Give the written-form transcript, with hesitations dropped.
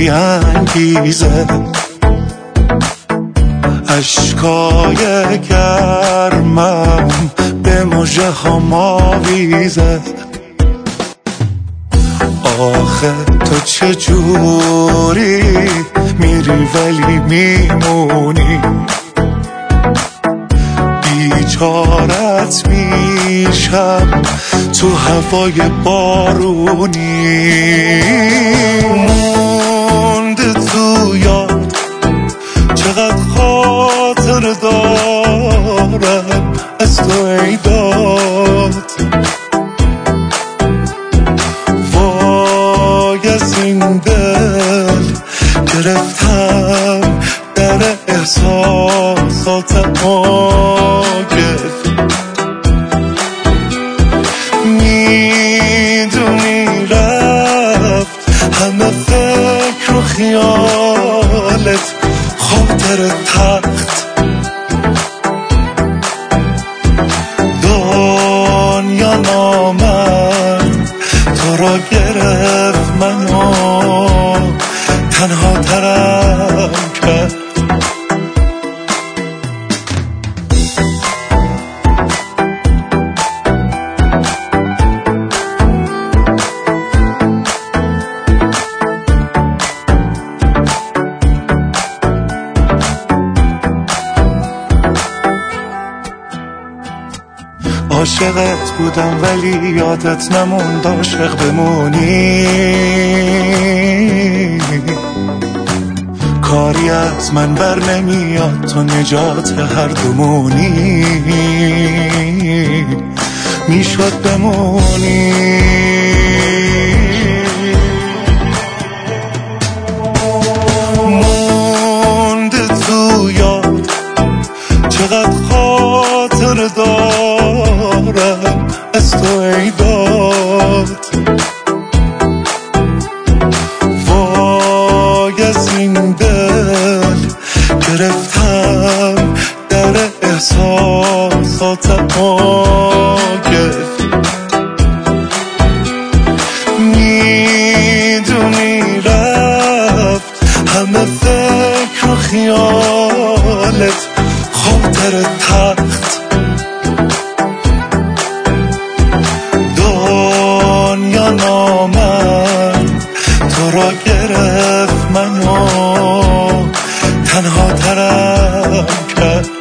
میانگیزه، اشکای گرمم به مژه هم آویزه. آخه تو چجوری میری ولی میمونی، بیچارت میشم تو هوای بارونی. مونده تو یاد چقدر خاطر دارم از تو ای داد، وای از این دل گرفتم در احساسات آگل. میدونی رفت همه فکر و خیالت خاطر تخت، دنیا نامد تو را گرفت منو تنها ترم کرد. عاشقت بودم ولی یادت نموند عاشق بمونی، کاری از من بر نمیاد تو نجات هر دومونی، میشد بمونی. مونده تو یاد چقدر خاطر دارم از تو ای داد، وای از این دل گرفتم در احساسات آگل. میدونی رفت همه فکر و خیالت خاطر تخت، دنیا نامد تو را گرفت منو تنها ترم کرد.